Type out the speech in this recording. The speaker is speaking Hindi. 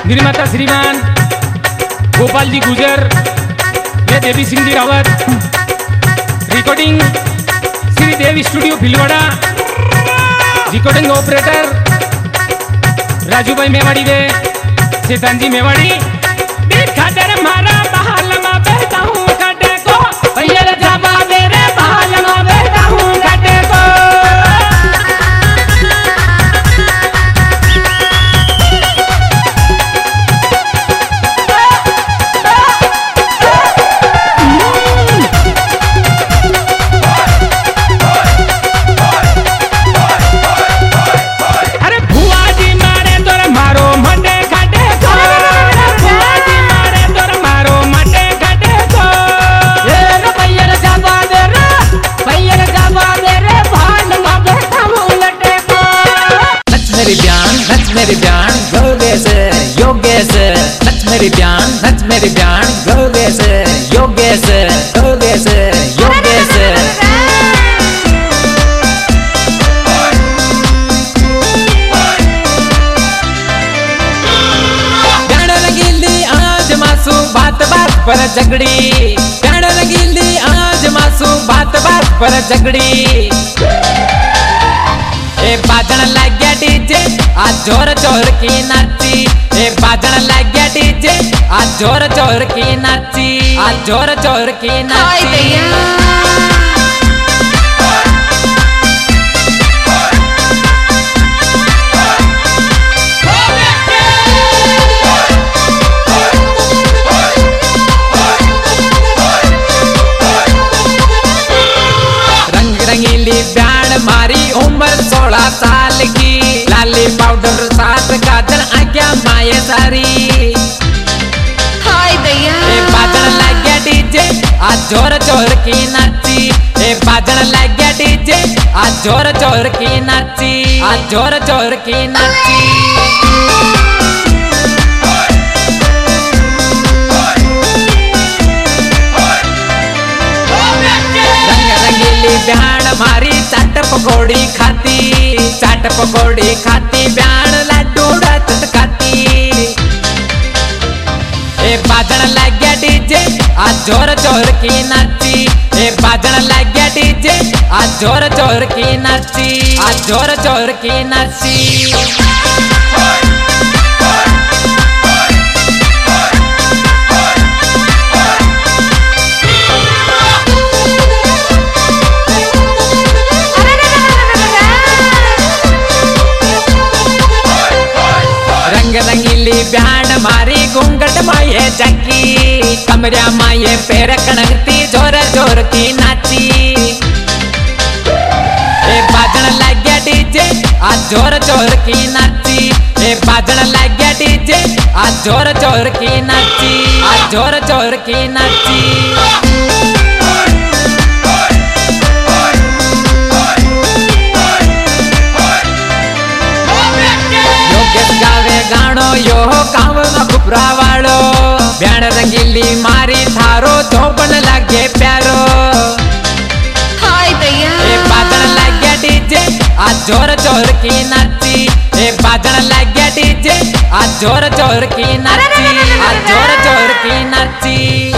निर्माता श्रीमान गोपाल जी गुजर, मैं Devi Singh ji Rawat, recording Shri Devi studio Bhilwara, recording operator Raju भाई मेवाड़ी दे, शैतान जी मेवाड़ी। देखा दर मारा बहाल में बैठा हूँ काटे को, भैया जावा दे रे बहाल में बैठा हूँ काटे को। मेरी ब्यान योगेश योगेश नच मेरी ब्यान नच मेरी ब्यान योगेश योगेश योगेश योगेश। ब्यान लगी आज मासू बात बात पर झगड़ी, ब्यान लगी आज मासू बात बात पर झगड़ी। ए बाजन लग गया डीजे आज जोर जोर की नाची, ए बाजन लग गया डीजे आज जोर जोर की नाची, आज जोर जोर की नाची। रंग रंगीली ब्यान मारी उम्र 16 साल की, लाली पाउडर साथ काजल आज्ञा माये सारी। हाय दैया ए बाजन लग गया डीजे आज जोर जोर की नाची, ए बाजन लग गया डीजे आज जोर जोर की नाची, आज जोर जोर की नाची। ब्यान मारी चाट पकौड़ी खाती, चाट पकौड़ी खाती ब्यान लड्डू रचत खाती। ए बाजन लग गया डीजे आज जोर जोर की नाची, ए बाजन लग गया डीजे आज जोर जोर की नाची, आज जोर जोर की नाची। रंगीली ब्यान मारी घूंघट माये जगी, कमरिया माये पैर कणकती जोर जोर की नाची। ए बाजन लग गया डीजे आज जोर जोर की नाची, ए बाजन लग गया डीजे आज जोर जोर की नाची, आज जोर जोर की नाची। गानो यो काम खुपरा वालो, ब्यान रंगीली मारी थारो चौपन लगे प्यारो। हाय दैया ए बाजन लग गया डीजे आज जोर जोर की नाची, ए बाजन लग गया डीजे आज जोर जोर की नाची, आज जोर जोर की नाची।